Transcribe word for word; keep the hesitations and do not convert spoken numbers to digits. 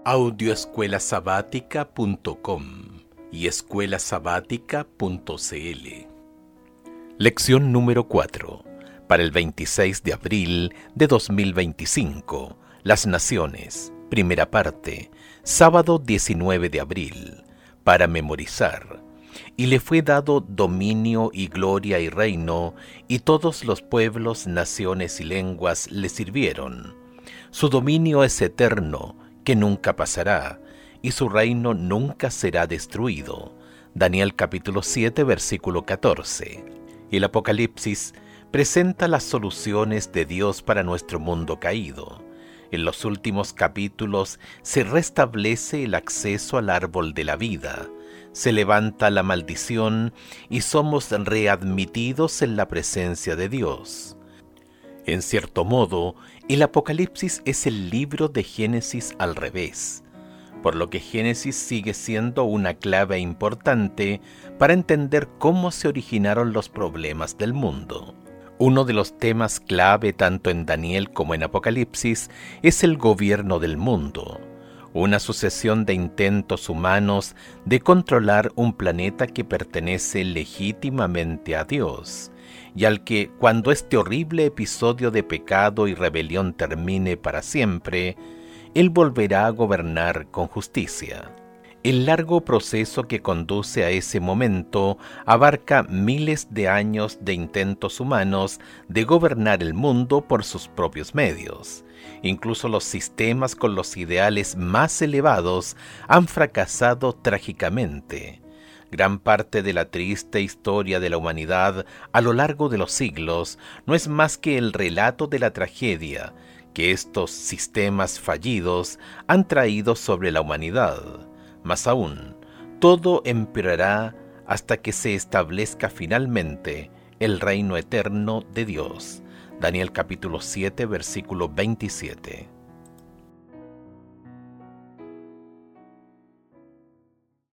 audioescuela sabática punto com y escuela sabática punto c l. Lección número cuatro. Para el veintiséis de abril de dos mil veinticinco. Las Naciones. Primera parte. Sábado diecinueve de abril. Para memorizar. Y le fue dado dominio y gloria y reino, y todos los pueblos, naciones y lenguas le sirvieron. Su dominio es eterno, que nunca pasará, y su reino nunca será destruido. Daniel capítulo siete, versículo catorce. El Apocalipsis presenta las soluciones de Dios para nuestro mundo caído. En los últimos capítulos se restablece el acceso al árbol de la vida, se levanta la maldición y somos readmitidos en la presencia de Dios. En cierto modo, el Apocalipsis es el libro de Génesis al revés, por lo que Génesis sigue siendo una clave importante para entender cómo se originaron los problemas del mundo. Uno de los temas clave tanto en Daniel como en Apocalipsis es el gobierno del mundo, una sucesión de intentos humanos de controlar un planeta que pertenece legítimamente a Dios, y al que, cuando este horrible episodio de pecado y rebelión termine para siempre, Él volverá a gobernar con justicia. El largo proceso que conduce a ese momento abarca miles de años de intentos humanos de gobernar el mundo por sus propios medios. Incluso los sistemas con los ideales más elevados han fracasado trágicamente. Gran parte de la triste historia de la humanidad a lo largo de los siglos no es más que el relato de la tragedia que estos sistemas fallidos han traído sobre la humanidad. Más aún, todo empeorará hasta que se establezca finalmente el reino eterno de Dios. Daniel capítulo siete, versículo veintisiete.